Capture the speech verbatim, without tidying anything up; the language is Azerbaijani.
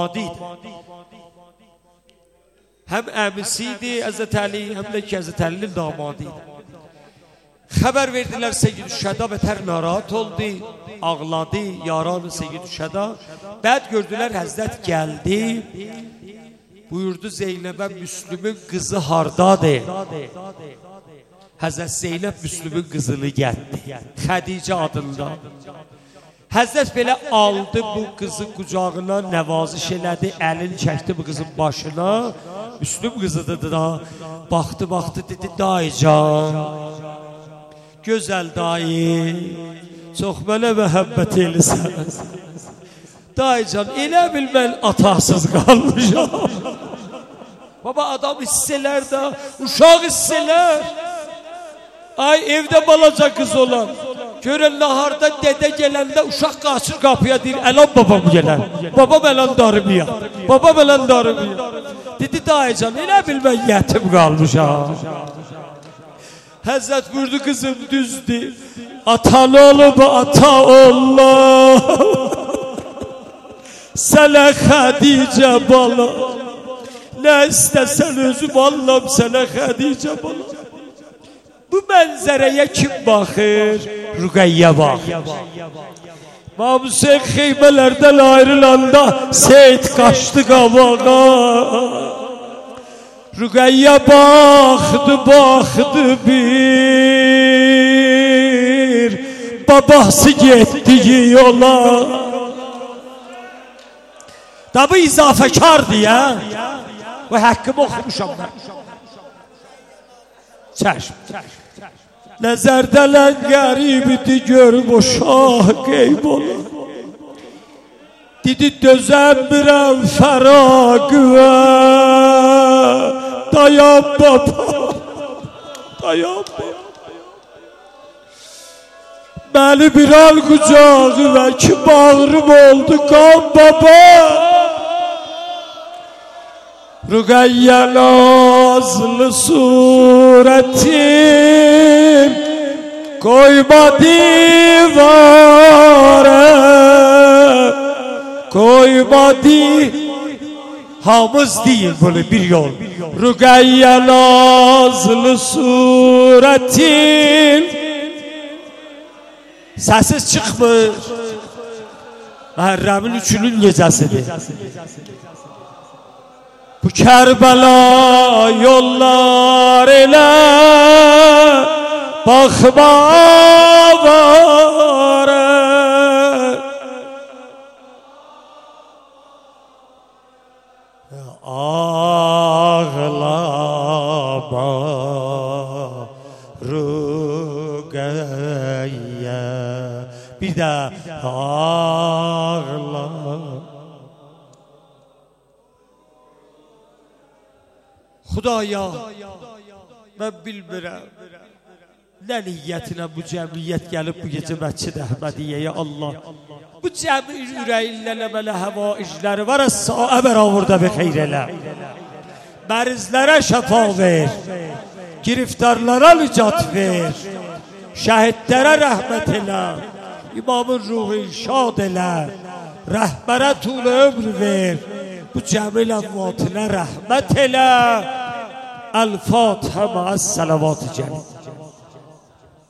idi. Hem əmisi idi Həzrət Əli, hem de ki Həzrət Əlinin damadı idi. Xəbər verdilər Seyyid Şəda, bətər narahat oldu, ağladı, yaranı Seyyid Şəda. Bəd gördülər Həzrət gəldi, buyurdu Zeynəbə, Müslümün qızı hardadır? Həzrət Zeynəb Müslümün qızını gəldi, Xədicə adında. Həzrət belə aldı bu qızı qucağına, nəvaziş elədi, əlini çəkdi bu qızın başına. Müslüm qızıdır da, baxdı, baxdı, dedi, dayıcan, gözəl dayı, çox mənə məhəbbət eləsən. Dayıcan, elə bil mən atasız qalmışam. Baba, adam hisselər də, uşaq hisselər. Ay, evdə balaca qız olan, görən naharda dədə gələndə uşaq qaçır qapıya deyir, əlan babam gələn, babam əlan darımıya, babam əlan darımıya. Dedi, dayıcan, elə bil mən yetim qalmışam. Həzrət vurdu, qızım düzdür, atan olub ata Allah, sənə Xədicə bala, nə istəsən özüm Allahım sənə Xədicə bala. Bu mənzərəyə kim baxır? Rüqəyyə baxır. İmam Hüseyin xeymələrdən ayrılanda Seyid qaçdı qabağa. Rüqəyyə baxdı, baxdı bir, babası getdiyi yola. Da bu izafəkardır ya. Bu haqqımı oxumuşam mən. Çəşm. Nəzərdələn qəribdir, görüb o şah qeyb olur. Dedi, dözəmirəm fəraqıvə, dayan baba, dayan baba. Məni bir al qucağı və ki bağrım oldu qan baba. Rüqəyyə nazlı surətim, koyma divara, koyma divara. Hamız değil böyle bir yol. Rüqəyyə nazlı surətim. Səsiz çıxmır. Məhərrəmin üçünün gecəsidir. Bu Kərbəla yollar elə baxma var. Ağlama Rüqəyyə, bir də ağlama. Xudaya, mən bilmirəm, nə niyyətinə bu cəmiyyət gəlib bu gecə Məscid Əhmədiyyəyə Allah. Bu cəmi ürəyinlə əmələ həvaicləri var, əs-saə bəravurda bir xeyr elə. Mərizlərə şəfa ver, giriftarlara nicat ver, şəhidlərə rəhmət elə, imamın ruhu şad elə, rəhbərə tul ömr ver, bu cəmil əmvatinə rəhmət elə. El-Fatihə ma'as-salavat-ı cəmil.